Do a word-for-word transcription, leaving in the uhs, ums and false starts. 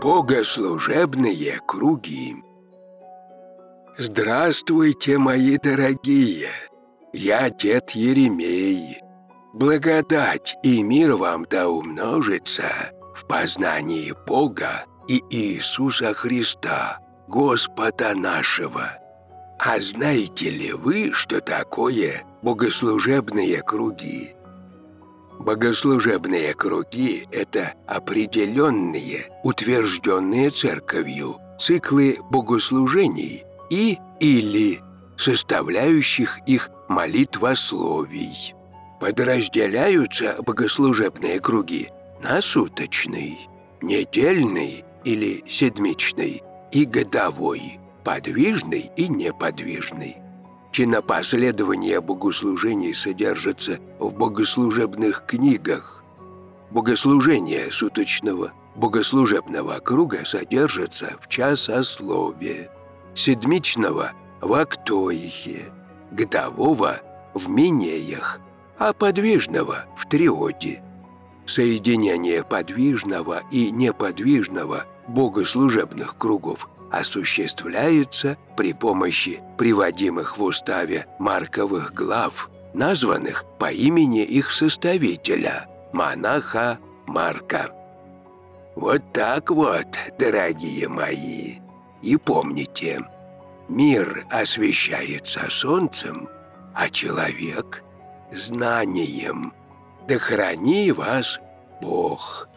Богослужебные круги. Здравствуйте, мои дорогие! Я дед Еремей. Благодать и мир вам да умножится в познании Бога и Иисуса Христа, Господа нашего. А знаете ли вы, что такое богослужебные круги? Богослужебные круги – это определенные, утвержденные церковью, циклы богослужений и или составляющих их молитвословий. Подразделяются богослужебные круги на суточный, недельный или седмичный и годовой, подвижный и неподвижный. Чинопоследования богослужений содержатся в богослужебных книгах. Богослужение суточного богослужебного круга содержится в часослове, седмичного – в актоихе, годового – в минеях, а подвижного – в триоде. Соединение подвижного и неподвижного богослужебных кругов осуществляется при помощи приводимых в уставе марковых глав, названных по имени их составителя – монаха Марка. Вот так вот, дорогие мои. И помните, мир освещается солнцем, а человек – знанием. Да храни вас Бог!